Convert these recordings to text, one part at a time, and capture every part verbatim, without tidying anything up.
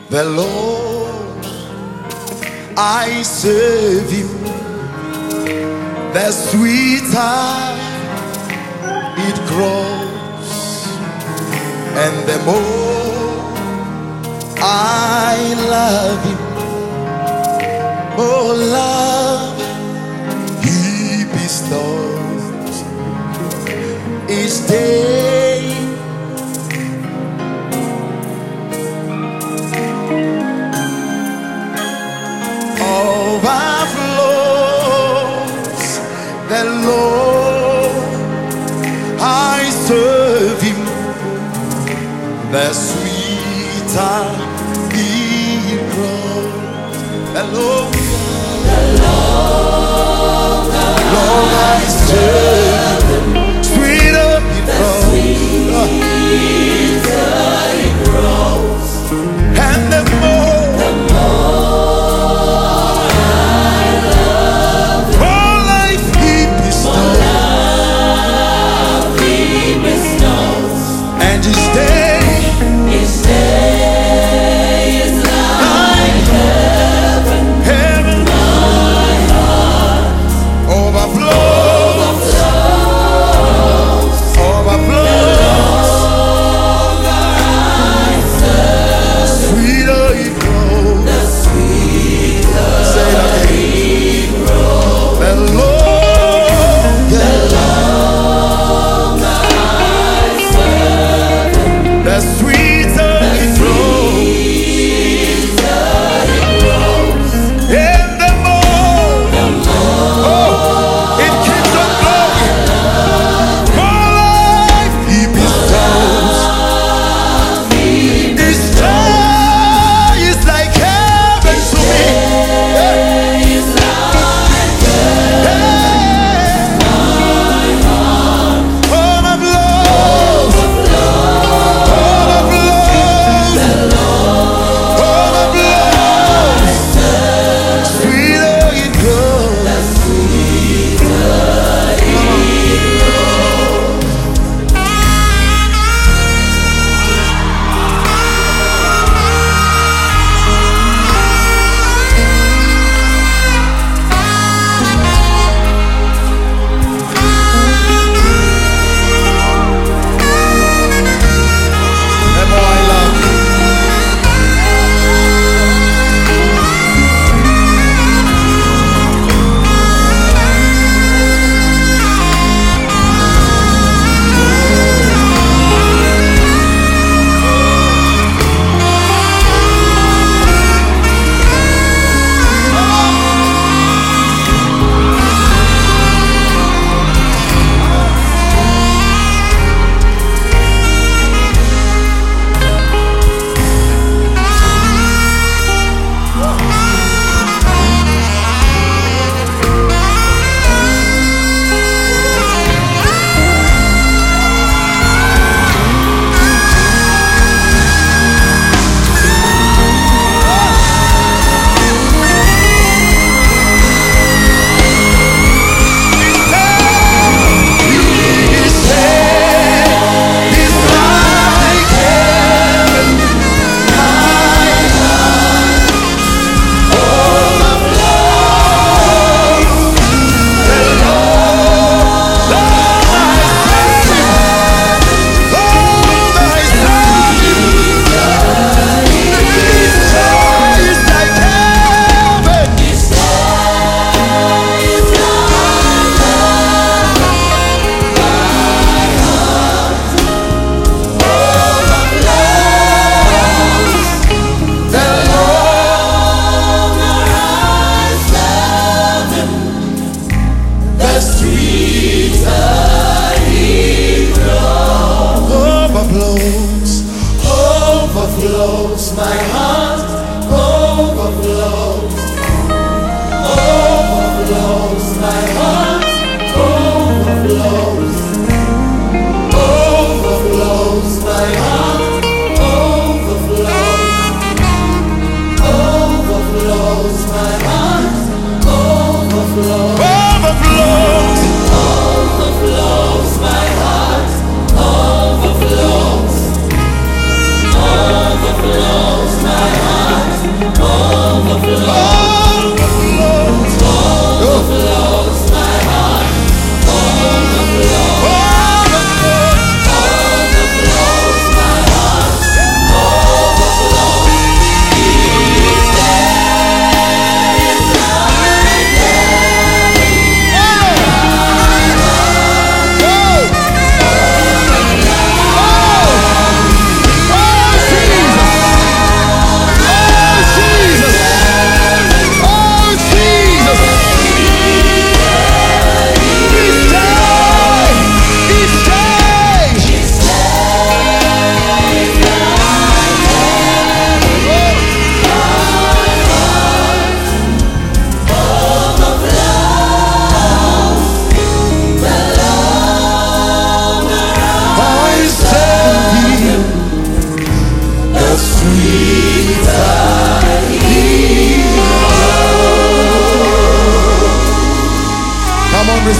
The Lord, I serve Him. The sweeter it grows, and the more I love Him, more love He bestows each day. Overflows the Lord, I serve Him. The sweeter He grows, the Lord, the Lord, Lord, I serve Him. Sweeter He grows, and the more, the more more life He bestows, He bestows, and His day, His day is like heaven, heaven. My heart overflows, overflows.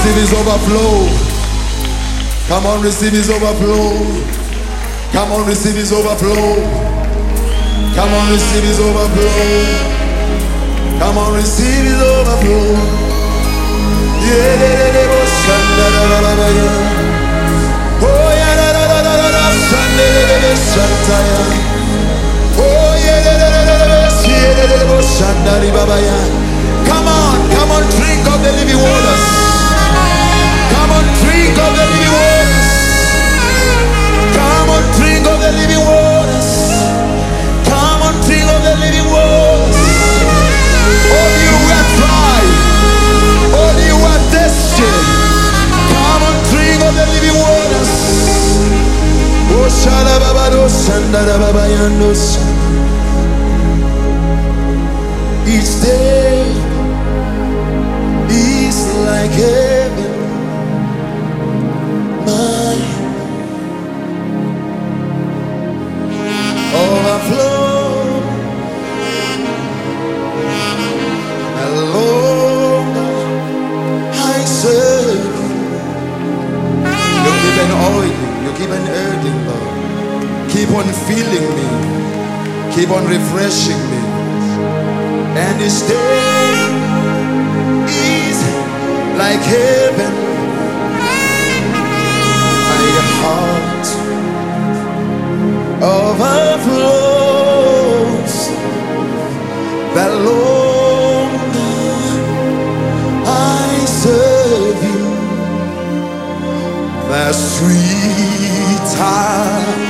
receive his overflow. Come on, receive his overflow. Come on, receive his overflow. Come on, receive his overflow. Come on, receive his overflow. Yeah, oh yeah, oh yeah, come on, come on, drink of the living waters. Come on, drink of the living waters. Come on, drink of the living waters. Come on, drink of the living waters. All you who are dry, all you who are thirsty, come on, drink of the living waters. Oh, Shalababado, Sandarababayandos. Each day is like heaven. My overflow, alone I serve. You keep on oiling, you keep on urging, Lord. Keep on filling me, keep on refreshing me. And this day is like heaven. My heart overflows. The longer I serve you, the sweeter